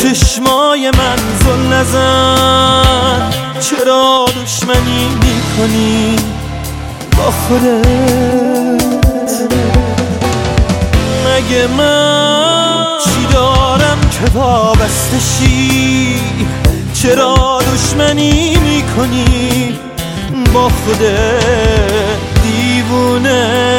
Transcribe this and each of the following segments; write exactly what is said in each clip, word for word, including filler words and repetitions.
چشمای من زل نزن، چرا دشمنی میکنی با خودت؟ مگه من چی دارم که وابسته شی؟ چرا دشمنی میکنی با خودت دیوونه؟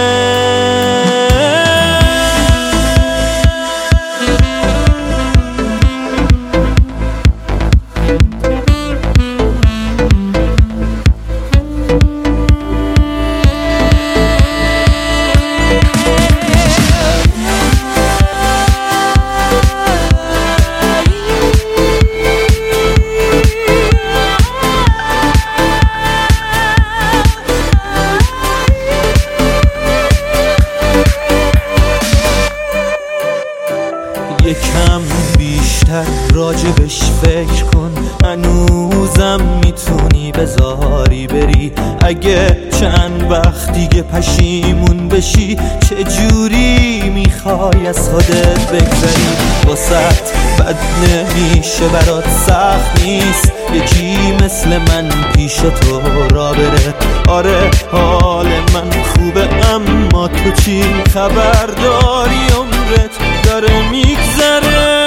یکم بیشتر راجبش فکر کن، هنوزم میتونی بذاری بری. اگه چند وقت دیگه پشیمون بشی، چجوری میخوای از خودت بگذری؟ واسط بد نمیشه، برات سخت نیست یکی مثل من پیش تو را بره. آره حال من خوبه، اما تو چی خبر داری؟ عمرت داره میگذره.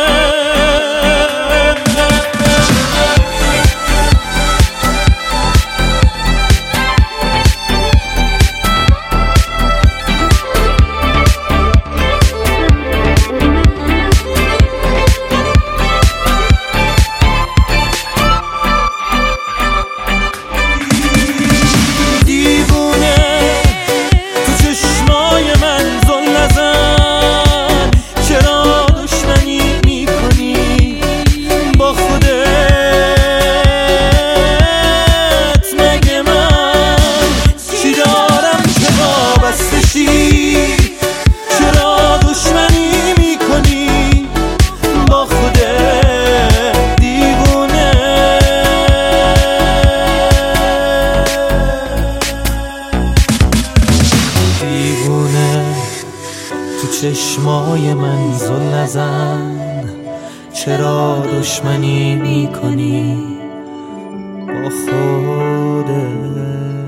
چشمای من زل نزن، چرا دشمنی میکنی با خودت؟